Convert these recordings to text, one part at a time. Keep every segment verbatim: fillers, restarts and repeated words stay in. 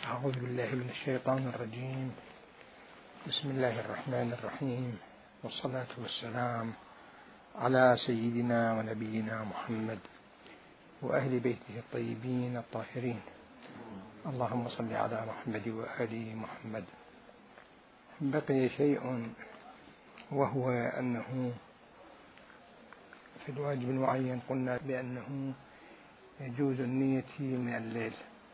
أعوذ بالله من الشيطان الرجيم. بسم الله الرحمن الرحيم، والصلاة والسلام على سيدنا ونبينا محمد وأهل بيته الطيبين الطاهرين. اللهم صل على محمد وآل محمد. بقي شيء، وهو أنه في الواجب المعين قلنا بأنه يجوز النية من الليل،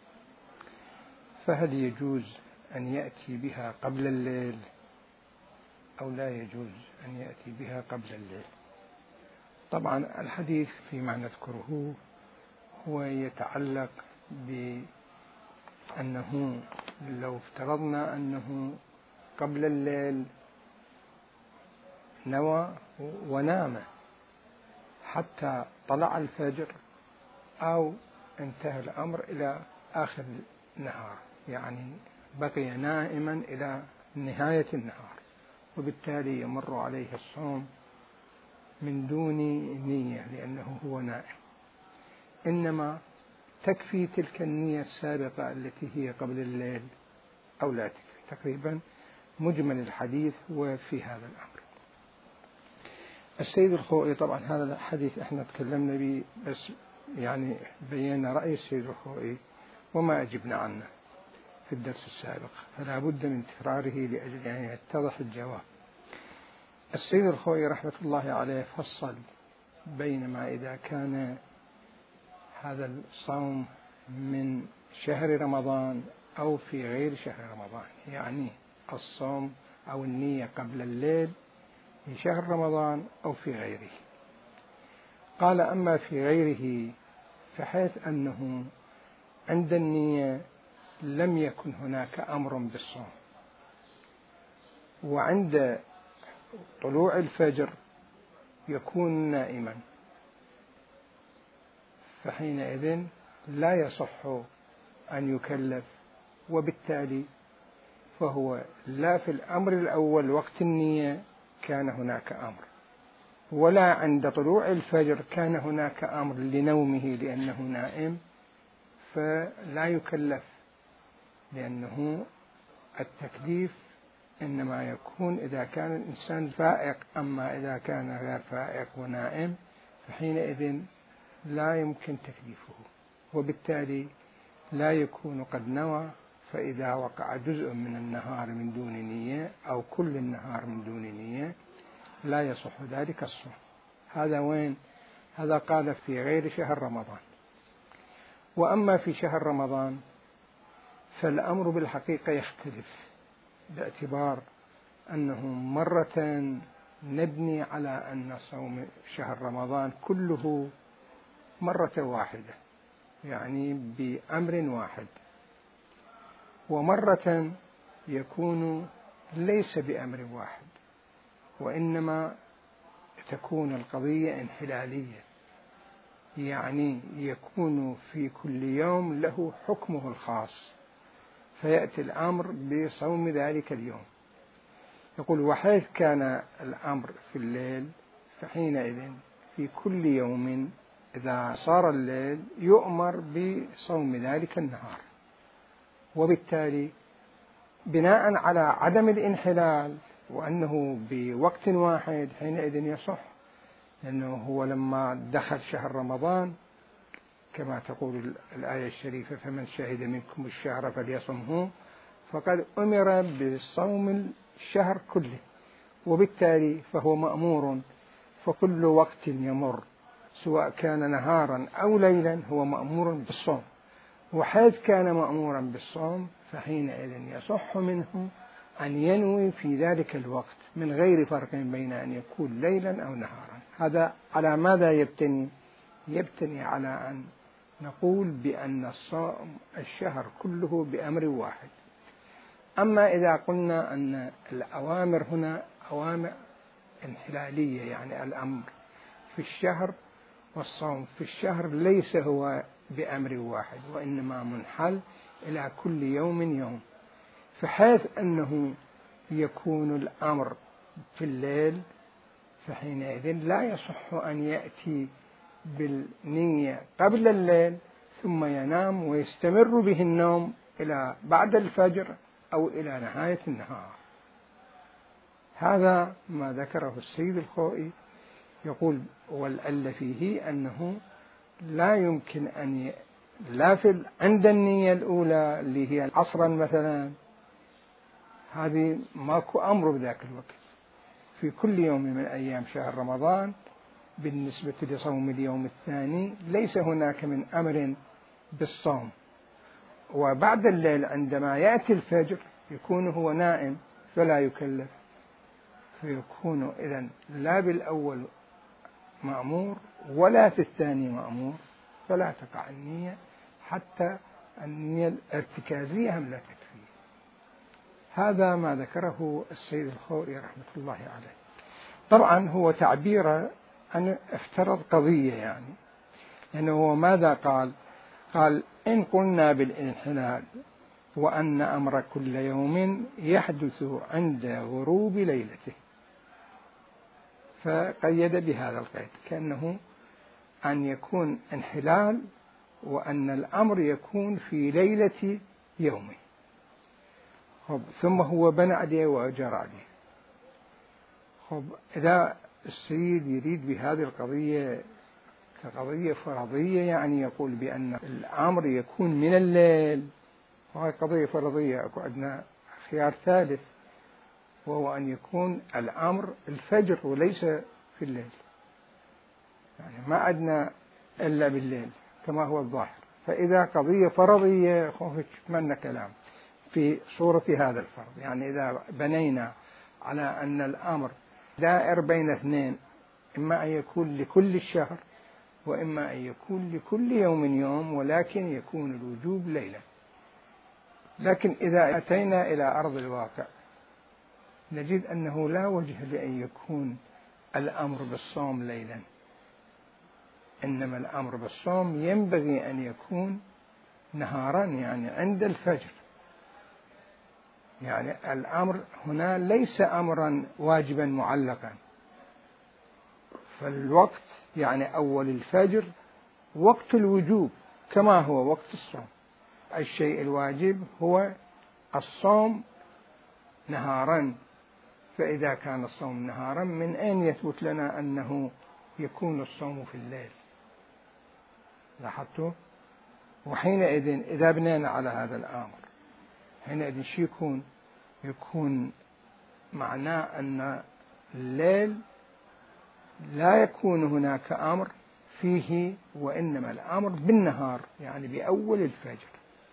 فهل يجوز أن يأتي بها قبل الليل أو لا يجوز أن يأتي بها قبل الليل؟ طبعا الحديث فيما نذكره هو يتعلق بأنه لو افترضنا أنه قبل الليل نوى ونام حتى طلع الفجر، أو انتهى الأمر إلى آخر النهار، يعني بقي نائما إلى نهاية النهار، وبالتالي يمر عليه الصوم من دون نية لأنه هو نائم. إنما تكفي تلك النية السابقة التي هي قبل الليل أو لا تكفي. تقريبا مجمل الحديث وفي هذا الأمر. السيد الخوئي، طبعا هذا الحديث احنا تكلمنا به، بس يعني بينا رأي السيد الخوئي وما أجبنا عنه في الدرس السابق، فلا بد من تكراره لأجل أن يتضح الجواب. السيد الخوئي رحمة الله عليه فصل بينما إذا كان هذا الصوم من شهر رمضان أو في غير شهر رمضان، يعني الصوم أو النية قبل الليل في شهر رمضان أو في غيره. قال أما في غيره فحيث أنه عند النية لم يكن هناك أمر بالصوم، وعند طلوع الفجر يكون نائما، فحينئذ لا يصح أن يكلف، وبالتالي فهو لا في الأمر الأول وقت النية كان هناك أمر، ولا عند طلوع الفجر كان هناك أمر لنومه لأنه نائم، فلا يكلف، لأنه التكليف إنما يكون إذا كان الإنسان فائق. أما إذا كان غير فائق ونائم فحينئذ لا يمكن تكليفه، وبالتالي لا يكون قد نوى. فإذا وقع جزء من النهار من دون نية أو كل النهار من دون نية لا يصح ذلك الصوم. هذا وين؟ هذا قال في غير شهر رمضان. وأما في شهر رمضان فالأمر بالحقيقة يختلف، باعتبار أنه مرة نبني على أن صوم شهر رمضان كله مرة واحدة، يعني بأمر واحد، ومرة يكون ليس بأمر واحد، وإنما تكون القضية انحلالية، يعني يكون في كل يوم له حكمه الخاص، فيأتي الأمر بصوم ذلك اليوم. يقول: وحيث كان الأمر في الليل فحينئذ في كل يوم إذا صار الليل يؤمر بصوم ذلك النهار، وبالتالي بناء على عدم الانحلال وأنه بوقت واحد حينئذ يصح، لأنه هو لما دخل شهر رمضان كما تقول الآية الشريفة: فمن شهد منكم الشهر فليصمه، فقد أمر بصوم الشهر كله، وبالتالي فهو مأمور. فكل وقت يمر سواء كان نهارا أو ليلا هو مأمور بالصوم، وحيث كان مأمورا بالصوم فحينئذ يصح منه أن ينوي في ذلك الوقت من غير فرق بين أن يكون ليلا أو نهارا. هذا على ماذا يبتني؟ يبتني على أن نقول بأن الصوم الشهر كله بأمر واحد. أما إذا قلنا أن الأوامر هنا أوامر انحلالية، يعني الأمر في الشهر والصوم في الشهر ليس هو بأمر واحد، وإنما منحل إلى كل يوم يوم، فحيث أنه يكون الأمر في الليل فحينئذ لا يصح أن يأتي بالنية قبل الليل ثم ينام ويستمر به النوم إلى بعد الفجر أو إلى نهاية النهار. هذا ما ذكره السيد الخوئي، يقول والعلة فيه أنه لا يمكن أن ي... لا في عند النية الأولى اللي هي عصرا مثلا، هذه ماكو أمر بذاك الوقت في كل يوم من أيام شهر رمضان. بالنسبة لصوم اليوم الثاني ليس هناك من أمر بالصوم. وبعد الليل عندما يأتي الفجر يكون هو نائم فلا يكلف، فيكون إذن لا بالأول مأمور ولا في الثاني مأمور، فلا تقع النية حتى النية الارتكازية هم لا تكفي. هذا ما ذكره السيد الخوئي رحمة الله عليه. طبعا هو تعبير أن افترض قضية، يعني لأنه هو ماذا قال؟ قال إن قلنا بالانحلال وأن أمر كل يوم يحدث عند غروب ليلته، فقيد بهذا القيد كأنه أن يكون انحلال وأن الأمر يكون في ليلة يومه. ثم هو بنى عليه وأجر عليه. خب إذا السيد يريد بهذه القضية كقضية فرضية، يعني يقول بأن الأمر يكون من الليل، وهي قضية فرضية، أكو عندنا خيار ثالث وهو أن يكون الأمر الفجر وليس في الليل، يعني ما عندنا إلا بالليل كما هو الظاهر. فإذا قضية فرضية خوفك من كلام في صورة هذا الفرض، يعني إذا بنينا على أن الأمر دائر بين اثنين، إما أن يكون لكل الشهر وإما أن يكون لكل يوم يوم، ولكن يكون الوجوب ليلا. لكن إذا أتينا إلى أرض الواقع نجد أنه لا وجه لأن يكون الأمر بالصوم ليلا، إنما الأمر بالصوم ينبغي أن يكون نهارا، يعني عند الفجر. يعني الأمر هنا ليس أمرا واجبا معلقا، فالوقت يعني أول الفجر وقت الوجوب كما هو وقت الصوم. الشيء الواجب هو الصوم نهارا، فإذا كان الصوم نهارا من أين يثبت لنا أنه يكون الصوم في الليل؟ لاحظتوا؟ وحينئذ إذا بنينا على هذا الأمر حينئذ شو يكون؟ يكون معناه أن الليل لا يكون هناك أمر فيه، وإنما الأمر بالنهار، يعني بأول الفجر.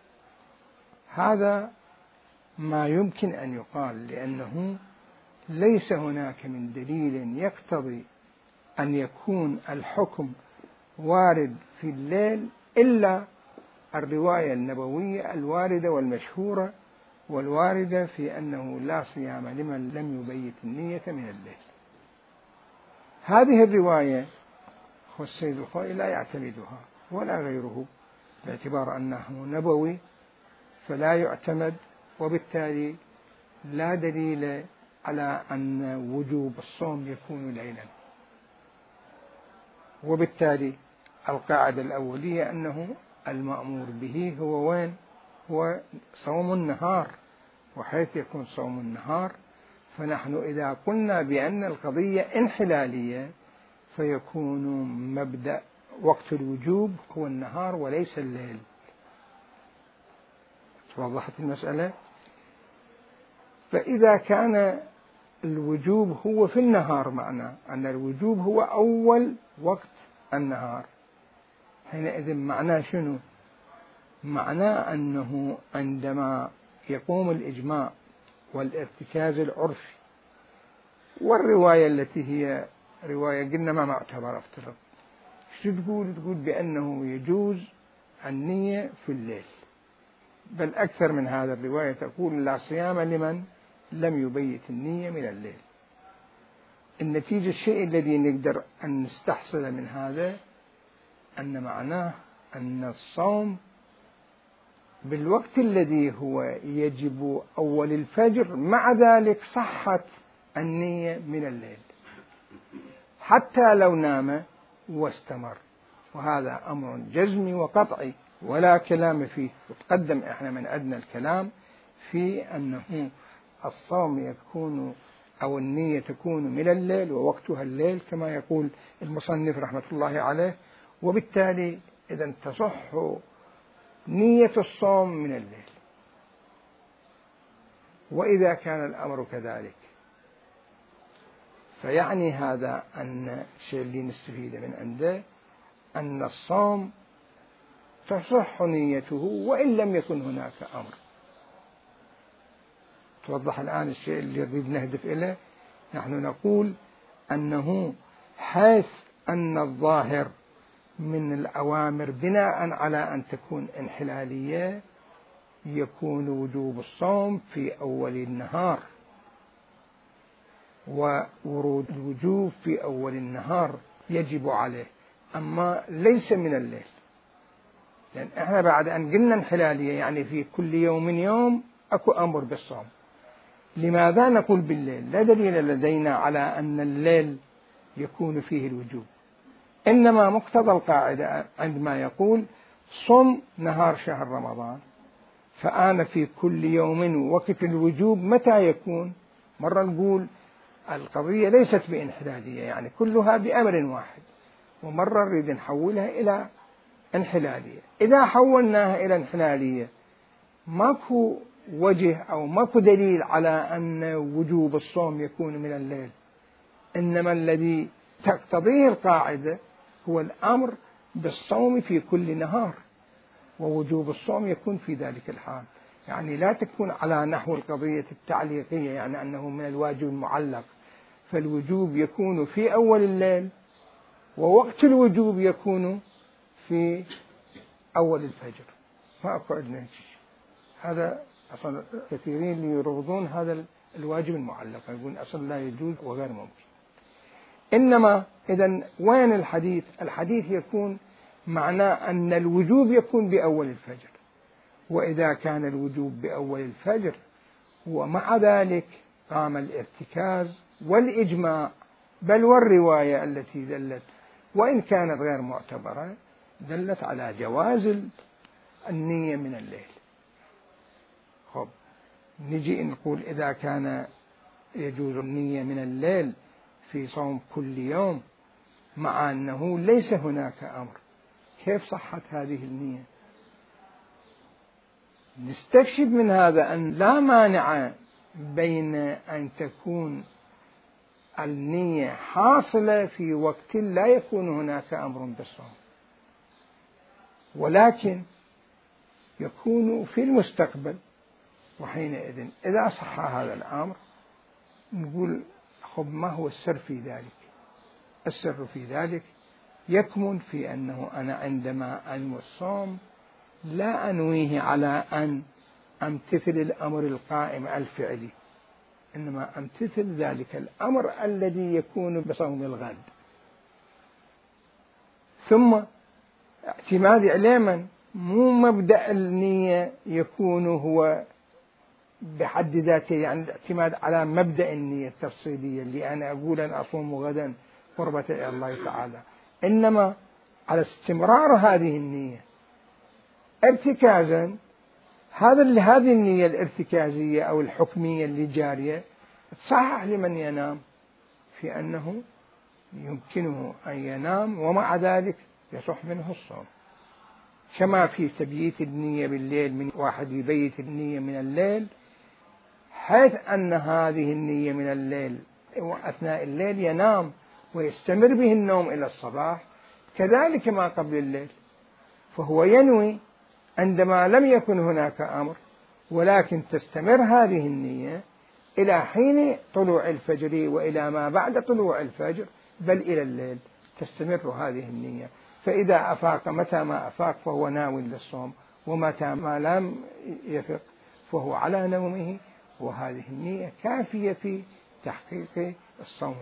هذا ما يمكن أن يقال، لأنه ليس هناك من دليل يقتضي أن يكون الحكم وارد في الليل إلا الرواية النبوية الواردة والمشهورة والواردة في أنه لا صيام لمن لم يبيت النية من الليل. هذه الرواية السيد الخوئي لا يعتمدها ولا غيره، باعتبار أنه نبوي فلا يعتمد، وبالتالي لا دليل على أن وجوب الصوم يكون ليلا. وبالتالي القاعدة الأولية أنه المأمور به هو وين؟ هو صوم النهار. وحيث يكون صوم النهار فنحن إذا قلنا بأن القضية انحلالية فيكون مبدأ وقت الوجوب هو النهار وليس الليل. وضحت المسألة؟ فإذا كان الوجوب هو في النهار، معنى أن الوجوب هو أول وقت النهار، حينئذ معناه شنو؟ معناه أنه عندما يقوم الإجماع والارتكاز العرفي والرواية التي هي رواية قلنا ما معتبر افترض، شو تقول؟ تقول بأنه يجوز النية في الليل، بل أكثر من هذا الرواية تقول لا صيام لمن لم يبيت النية من الليل. النتيجة الشيء الذي نقدر أن نستحصل من هذا أن معناه أن الصوم بالوقت الذي هو يجب أول الفجر، مع ذلك صحت النية من الليل حتى لو نام واستمر، وهذا أمر جزمي وقطعي ولا كلام فيه. وتقدم إحنا من عندنا الكلام في أنه الصوم يكون أو النية تكون من الليل ووقتها الليل كما يقول المصنف رحمة الله عليه، وبالتالي إذا تصح نية الصوم من الليل. وإذا كان الأمر كذلك فيعني هذا أن الشيء اللي نستفيد من عنده أن الصوم تصح نيته وإن لم يكن هناك أمر. توضح الآن الشيء اللي نريد نهدف إليه. نحن نقول أنه حيث أن الظاهر من الأوامر بناء على أن تكون انحلالية يكون وجوب الصوم في أول النهار، وورود الوجوب في أول النهار يجب عليه، أما ليس من الليل. لأن إحنا بعد أن قلنا انحلالية يعني في كل يوم يوم أكو أمر بالصوم. لماذا نقول بالليل؟ لا دليل لدينا على أن الليل يكون فيه الوجوب، إنما مقتضى القاعدة عندما يقول صم نهار شهر رمضان، فأنا في كل يوم وقت الوجوب متى يكون؟ مرة نقول القضية ليست بانحلالية يعني كلها بأمر واحد، ومرة نريد نحولها إلى انحلالية. إذا حولناها إلى انحلالية ماكو وجه أو ماكو دليل على أن وجوب الصوم يكون من الليل، إنما الذي تقتضيه القاعدة هو الأمر بالصوم في كل نهار، ووجوب الصوم يكون في ذلك الحال. يعني لا تكون على نحو القضية التعليقية يعني أنه من الواجب المعلق، فالوجوب يكون في أول الليل ووقت الوجوب يكون في أول الفجر. ما أكو عندنا هذا أصلا. كثيرين يرفضون هذا الواجب المعلق، يقولون أصلا لا يجوز وغير ممكن. إنما إذن وين الحديث؟ الحديث يكون معناه أن الوجوب يكون بأول الفجر، وإذا كان الوجوب بأول الفجر ومع ذلك قام الارتكاز والإجماع بل والرواية التي دلت وإن كانت غير معتبرة دلت على جواز النية من الليل. خب نجي نقول إذا كان يجوز النية من الليل في صوم كل يوم مع أنه ليس هناك أمر، كيف صحت هذه النية؟ نستكشف من هذا أن لا مانع بين أن تكون النية حاصلة في وقت لا يكون هناك أمر بالصوم، ولكن يكون في المستقبل، وحينئذ إذا صح هذا الأمر نقول خب ما هو السر في ذلك؟ السر في ذلك يكمن في أنه أنا عندما أنوي الصوم لا أنويه على أن أمتثل الأمر القائم الفعلي، إنما أمتثل ذلك الأمر الذي يكون بصوم الغد. ثم اعتماد علما مو مبدأ النية يكون هو بحد ذاته، يعني الاعتماد على مبدأ النية التفصيلية اللي أنا أقول أن أصوم غدا قربة إلى الله تعالى، إنما على استمرار هذه النية ارتكازا. هذا هذه النية الارتكازية أو الحكمية اللي جارية تصحح لمن ينام في أنه يمكنه أن ينام ومع ذلك يصح منه الصوم، كما في تبييت النية بالليل من واحد يبيت النية من الليل حيث أن هذه النية من الليل وأثناء الليل ينام ويستمر به النوم إلى الصباح، كذلك ما قبل الليل، فهو ينوي عندما لم يكن هناك أمر، ولكن تستمر هذه النية إلى حين طلوع الفجر وإلى ما بعد طلوع الفجر بل إلى الليل تستمر هذه النية. فإذا أفاق متى ما أفاق فهو ناو للصوم، ومتى ما لم يفق فهو على نومه، وهذه النية كافية في تحقيق الصوم.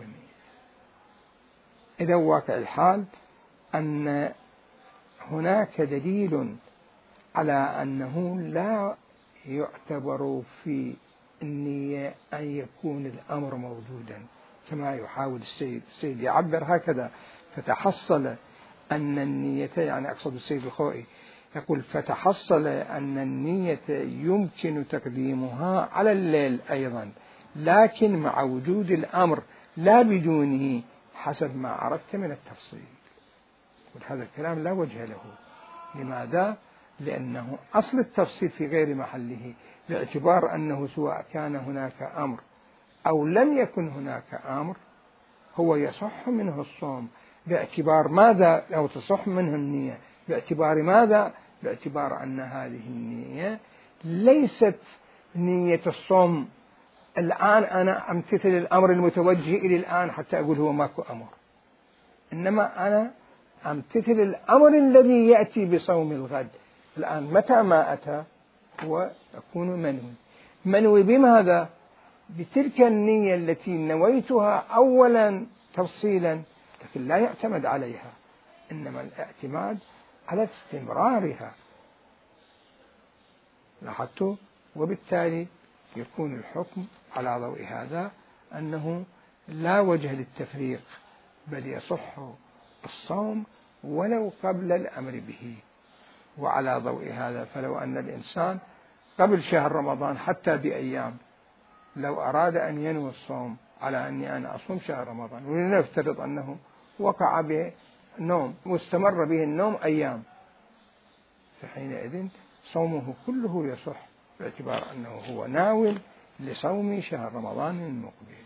إذا واقع الحال أن هناك دليل على أنه لا يعتبر في النية أن يكون الأمر موجودا كما يحاول السيد السيد يعبر هكذا، فتحصل أن النية يعني أقصد السيد الخوئي يقول فتحصل أن النية يمكن تقديمها على الليل أيضا، لكن مع وجود الأمر لا بدونه حسب ما عرفت من التفصيل. وهذا الكلام لا وجه له. لماذا؟ لأنه أصل التفصيل في غير محله، باعتبار أنه سواء كان هناك أمر أو لم يكن هناك أمر هو يصح منه الصوم. باعتبار ماذا؟ أو تصح منه النية باعتبار ماذا؟ باعتبار أن هذه النية ليست نية الصوم الآن أنا أمتثل الأمر المتوجه إلى الآن حتى أقول هو ماكو أمر، إنما أنا أمتثل الأمر الذي يأتي بصوم الغد. الآن متى ما أتى هو يكون منوي. منوي بماذا؟ بتلك النية التي نويتها أولا تفصيلا، لكن لا يعتمد عليها، إنما الاعتماد على استمرارها. لاحظتوا؟ وبالتالي يكون الحكم على ضوء هذا أنه لا وجه للتفريق، بل يصح الصوم ولو قبل الأمر به. وعلى ضوء هذا فلو أن الإنسان قبل شهر رمضان حتى بأيام لو أراد أن ينوي الصوم على أني أنا أصوم شهر رمضان، ولنفترض أنه وقع بنوم واستمر به النوم أيام، فحينئذ صومه كله يصح باعتبار أنه هو ناوي لصوم شهر رمضان المقبل.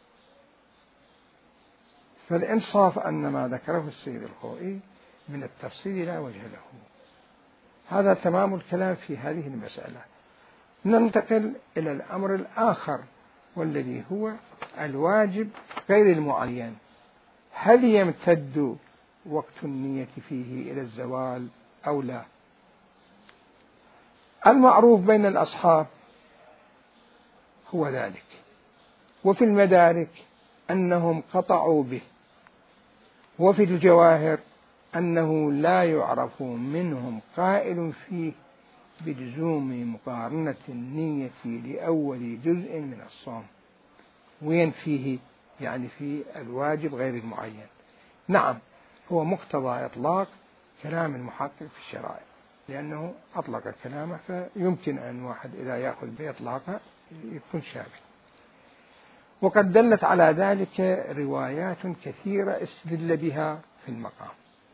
فالإنصاف أن ما ذكره السيد الخوئي من التفصيل لا وجه له. هذا تمام الكلام في هذه المسألة. ننتقل إلى الأمر الآخر والذي هو الواجب غير المعين. هل يمتد وقت النية فيه إلى الزوال أو لا؟ المعروف بين الأصحاب هو ذلك، وفي المدارك أنهم قطعوا به، وفي الجواهر أنه لا يعرف منهم قائل فيه بلزوم مقارنة النية لأول جزء من الصوم. وين فيه؟ يعني في الواجب غير المعين. نعم، هو مقتضى إطلاق كلام المحقق في الشرائع، لأنه أطلق كلامه، فيمكن أن واحد إذا يأخذ بإطلاقه يكون شامل. وقد دلت على ذلك روايات كثيرة استدل بها في المقام،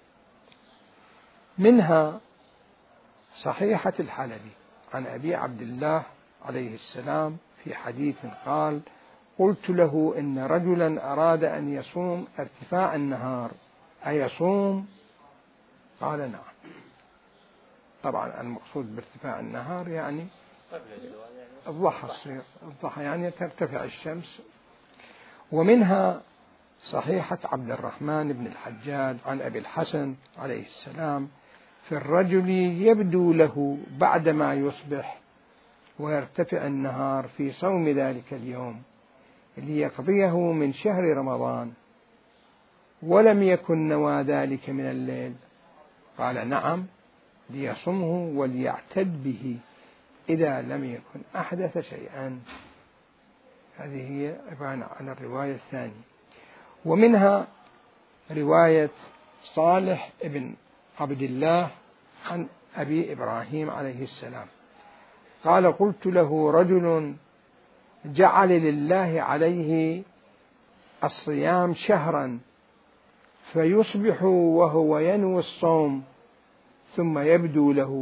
منها صحيحة الحلبي عن أبي عبد الله عليه السلام في حديث قال: قلت له إن رجلا أراد أن يصوم ارتفاع النهار أيصوم؟ قال نعم. طبعا المقصود بارتفاع النهار يعني الضحى، الصير الضحى يعني ترتفع الشمس. ومنها صحيحة عبد الرحمن بن الحجاج عن أبي الحسن عليه السلام في الرجل يبدو له بعدما يصبح ويرتفع النهار في صوم ذلك اليوم ليقضيه من شهر رمضان ولم يكن نوى ذلك من الليل. قال نعم، ليصمه وليعتد به إذا لم يكن أحدث شيئا. هذه هي عبارة عن الرواية الثانية. ومنها رواية صالح بن عبد الله عن أبي إبراهيم عليه السلام قال: قلت له رجل جعل لله عليه الصيام شهرا فيصبح وهو ينوي الصوم ثم يبدو له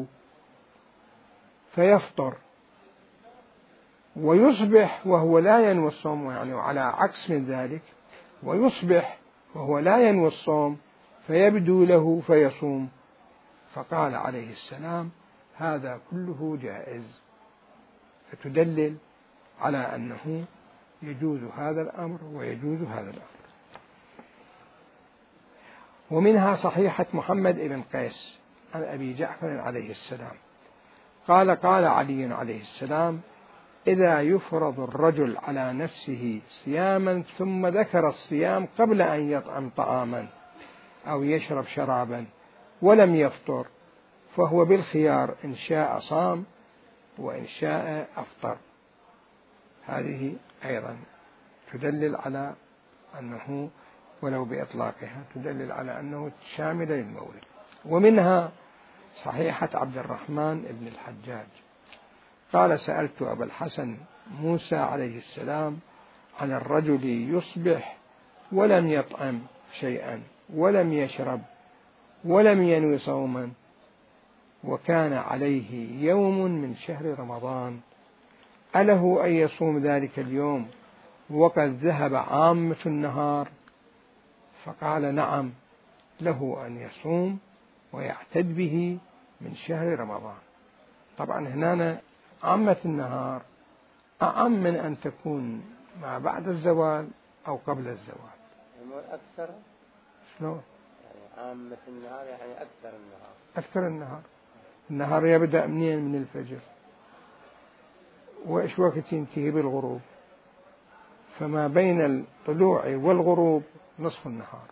فيفطر، ويصبح وهو لا ينوي الصوم، يعني على عكس من ذلك، ويصبح وهو لا ينوي الصوم فيبدو له فيصوم. فقال عليه السلام: هذا كله جائز. فتدلل على أنه يجوز هذا الأمر ويجوز هذا الأمر. ومنها صحيحة محمد بن قيس عن أبي جعفر عليه السلام قال: قال علي عليه السلام: إذا يفرض الرجل على نفسه صياما ثم ذكر الصيام قبل أن يطعم طعاما أو يشرب شرابا ولم يفطر فهو بالخيار، إن شاء صام وإن شاء أفطر. هذه أيضا تدلل على أنه ولو بإطلاقها تدلل على أنه شامل للمولد. ومنها صحيحة عبد الرحمن بن الحجاج قال: سألت أبا الحسن موسى عليه السلام عن الرجل يصبح ولم يطعم شيئا ولم يشرب ولم ينوي صوما وكان عليه يوم من شهر رمضان، أله أن يصوم ذلك اليوم وقد ذهب عامة النهار؟ فقال: نعم، له أن يصوم ويعتد به من شهر رمضان. طبعا هنا عامة النهار أعم من أن تكون ما بعد الزوال أو قبل الزوال. أكثر؟ شلون؟ يعني عامة النهار يعني أكثر النهار. أكثر النهار. النهار يبدأ منين؟ من الفجر. وإيش وقت ينتهي؟ بالغروب. فما بين الطلوع والغروب نصف النهار،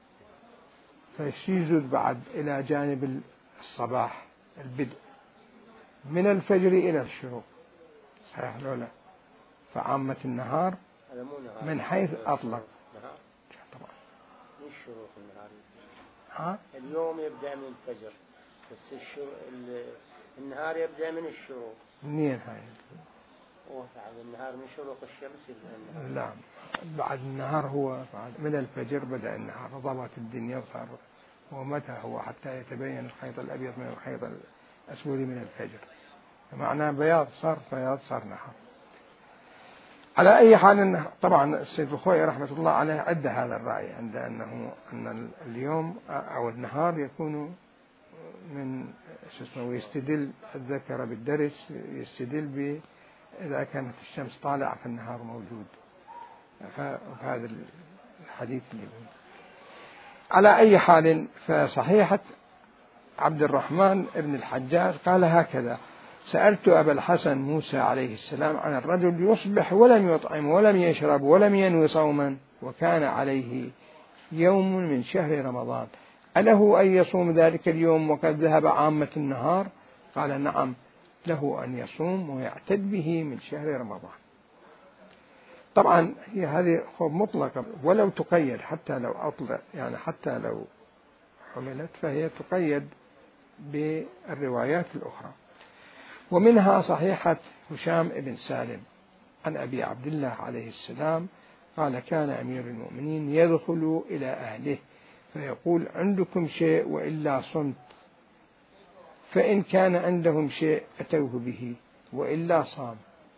فيجوز بعد إلى جانب الصباح البدء من الفجر إلى الشروق، صحيح لو لا؟ فعامة النهار من حيث أطلق طبعا من الشروق النهار. ها؟ اليوم يبدأ من الفجر، بس الشروق النهار يبدأ من الشروق. منين هاي؟ وبعد النهار من شروق الشمس. لا، بعد النهار هو بعد من الفجر بدأ النهار، ضبط الدنيا وصار. ومتى هو حتى يتبين الخيط الأبيض من الخيط الأسود من الفجر، معناه بياض صار بياض صار نهار. على أي حال، طبعا السيد الخوئي رحمة الله عليه عد هذا الرأي عند أنه أن اليوم أو النهار يكون من اسمه، ويستدل الذكر بالدرس، يستدل ب إذا كانت الشمس طالعة فالنهار موجود، فهذا الحديث اللي يقول. على أي حال، فصحيحة عبد الرحمن بن الحجاج قال هكذا: سألت أبا الحسن موسى عليه السلام عن الرجل يصبح ولم يطعم ولم يشرب ولم ينوي صوما وكان عليه يوم من شهر رمضان، أله أن يصوم ذلك اليوم وقد ذهب عامة النهار؟ قال: نعم، له أن يصوم ويعتد به من شهر رمضان. طبعا هي هذه خب مطلقة، ولو تقيد حتى لو أطلق، يعني حتى لو حملت فهي تقيد بالروايات الأخرى. ومنها صحيحة هشام بن سالم عن أبي عبد الله عليه السلام قال: كان أمير المؤمنين يدخل إلى أهله فيقول: عندكم شيء وإلا صمت، فإن كان عندهم شيء أتوه به وإلا صام.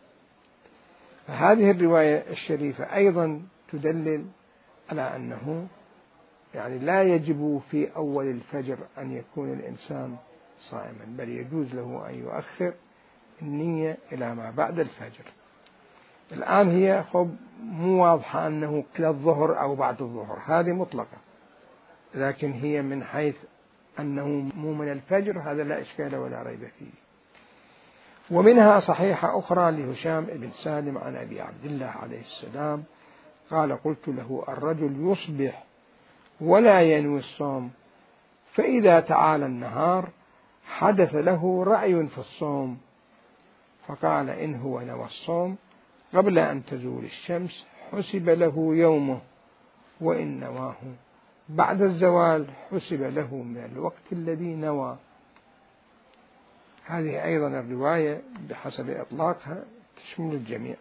فهذه الرواية الشريفة أيضا تدلل على أنه يعني لا يجب في أول الفجر أن يكون الإنسان صائما، بل يجوز له أن يؤخر النية إلى ما بعد الفجر. الآن هي خب مو واضحة أنه قبل الظهر أو بعد الظهر، هذه مطلقة، لكن هي من حيث أنه مو من الفجر هذا لا إشكال ولا ريب فيه. ومنها صحيحة أخرى لهشام بن سالم عن أبي عبد الله عليه السلام قال: قلت له: الرجل يصبح ولا ينوي الصوم، فإذا تعالى النهار حدث له رأي في الصوم، فقال: إن هو نوى الصوم قبل أن تزول الشمس حسب له يومه، وإن نواه بعد الزوال حسب له من الوقت الذي نوى. هذه أيضا الرواية بحسب إطلاقها تشمل الجميع،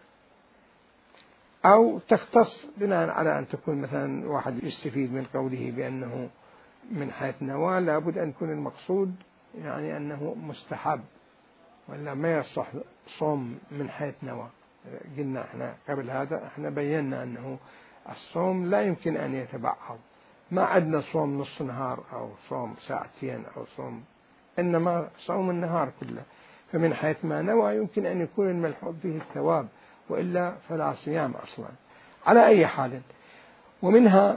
أو تختص بناء على أن تكون مثلا واحد يستفيد من قوله بأنه من حيث نوى، لابد أن يكون المقصود يعني أنه مستحب، ولا ما يصح صوم من حيث نوى. قلنا احنا قبل هذا احنا بينا أنه الصوم لا يمكن أن يتبعض، ما عندنا صوم نصف نهار أو صوم ساعتين أو صوم، إنما صوم النهار كله. فمن حيث ما نوى يمكن أن يكون الملحوظ فيه الثواب، وإلا فلا صيام أصلا. على أي حال، ومنها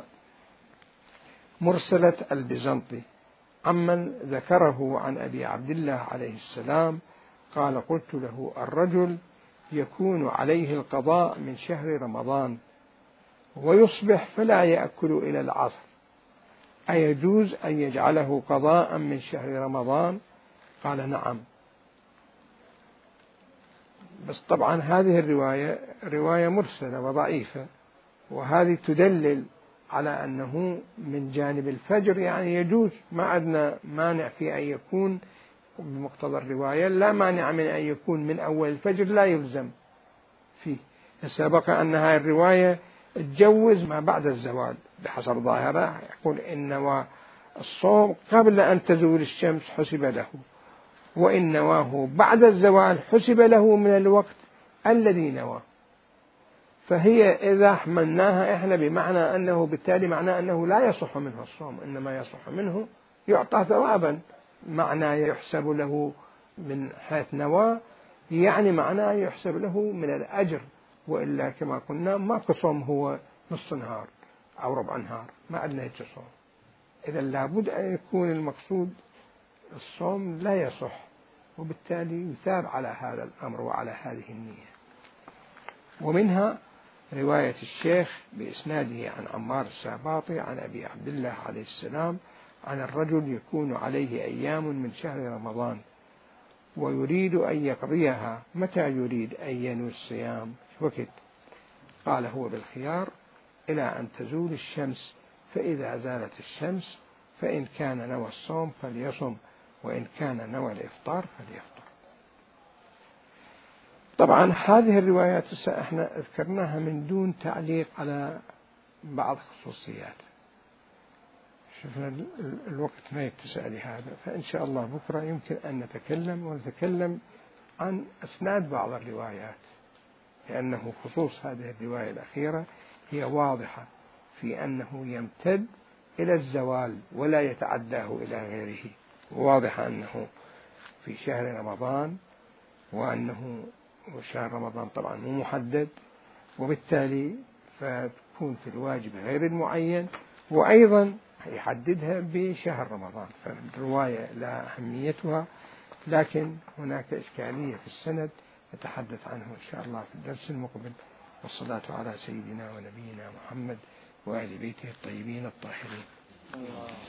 مرسلة البيزنطي عمن ذكره عن أبي عبد الله عليه السلام قال: قلت له: الرجل يكون عليه القضاء من شهر رمضان ويصبح فلا يأكل إلى العصر، أيجوز أن يجعله قضاء من شهر رمضان؟ قال: نعم. بس طبعا هذه الرواية رواية مرسلة وضعيفة، وهذه تدلل على أنه من جانب الفجر يعني يجوز، ما عندنا مانع في أن يكون بمقتضى الرواية، لا مانع من أن يكون من أول الفجر، لا يلزم فيه. سبق أن هذه الرواية تجوز ما بعد الزوال بحسب ظاهرة، يقول إن نوى الصوم قبل أن تزول الشمس حسب له، وإن نواه بعد الزوال حسب له من الوقت الذي نوى. فهي إذا حملناها إحنا بمعنى أنه بالتالي معناه أنه لا يصح منه الصوم، إنما يصح منه يعطى ثوابا، معناه يحسب له من حيث نوى، يعني معناه يحسب له من الأجر، وإلا كما قلنا ما كصوم هو نص نهار أو ربع نهار، ما عندنا هيك صوم. إذا لابد أن يكون المقصود الصوم لا يصح، وبالتالي يثاب على هذا الأمر وعلى هذه النية. ومنها رواية الشيخ بإسناده عن عمار الساباطي عن أبي عبد الله عليه السلام عن الرجل يكون عليه أيام من شهر رمضان ويريد أن يقضيها، متى يريد أن ينوي الصيام وقت؟ قال هو بالخيار إلى أن تزول الشمس، فإذا زالت الشمس فإن كان نوى الصوم فليصم، وإن كان نوى الإفطار فليفطر. طبعا هذه الروايات احنا ذكرناها من دون تعليق على بعض خصوصيات، شفنا الوقت ما يتسع لهذا، فإن شاء الله بكرة يمكن أن نتكلم ونتكلم عن أسناد بعض الروايات، لأنه خصوص هذه الرواية الأخيرة هي واضحة في أنه يمتد إلى الزوال ولا يتعداه إلى غيره، واضحة أنه في شهر رمضان، وأنه وشهر رمضان طبعا مو محدد، وبالتالي فتكون في الواجب غير المعين، وأيضا يحددها بشهر رمضان. فالرواية لها أهميتها، لكن هناك إشكالية في السند نتحدث عنه إن شاء الله في الدرس المقبل. والصلاة على سيدنا ونبينا محمد وآل بيته الطيبين الطاهرين.